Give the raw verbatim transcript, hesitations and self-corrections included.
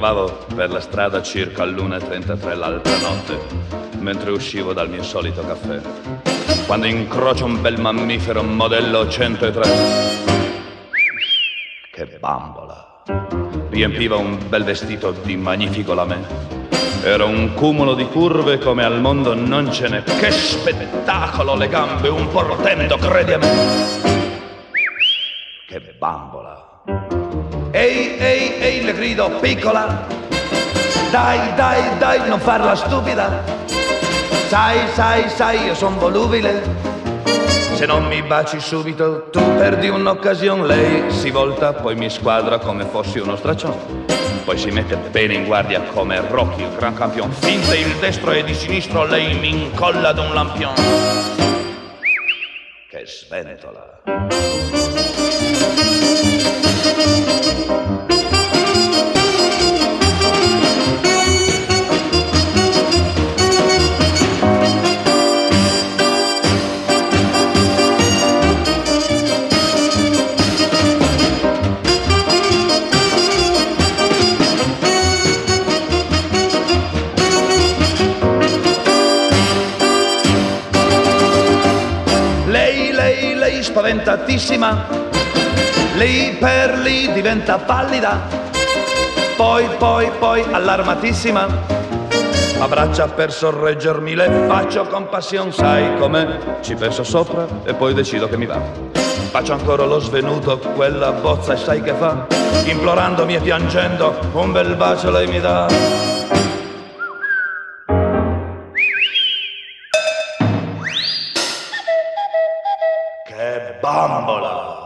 Deambulavo per la strada circa all'una e trentatré l'altra notte, mentre uscivo dal mio solito caffè, quando incrocio un bel mammifero modello centotré. Che bambola! Riempiva un bel vestito di magnifico lamè. Era un cumulo di curve come al mondo non ce n'è. Che spettacolo, le gambe un po' rotendo, credi a me. Che bambola! Ehi, ehi, ehi, le grido, piccola! Dai, dai, dai, non farla stupida! Sai, sai, sai, io son volubile. Se non mi baci subito, tu perdi un'occasione. Lei si volta, poi mi squadra come fossi uno straccione. Poi si mette bene in guardia come Rocky, il gran campione. Finte il destro e di sinistro, lei mi incolla ad un lampione. Che sventola! Spaventatissima, lì per lì diventa pallida, poi, poi, poi allarmatissima, abbraccia per sorreggermi, le faccio compassione, sai com'è, ci penso sopra e poi decido che mi va. Faccio ancora lo svenuto, quella bozza e sai che fa, implorandomi e piangendo, un bel bacio lei mi dà. Che bambola!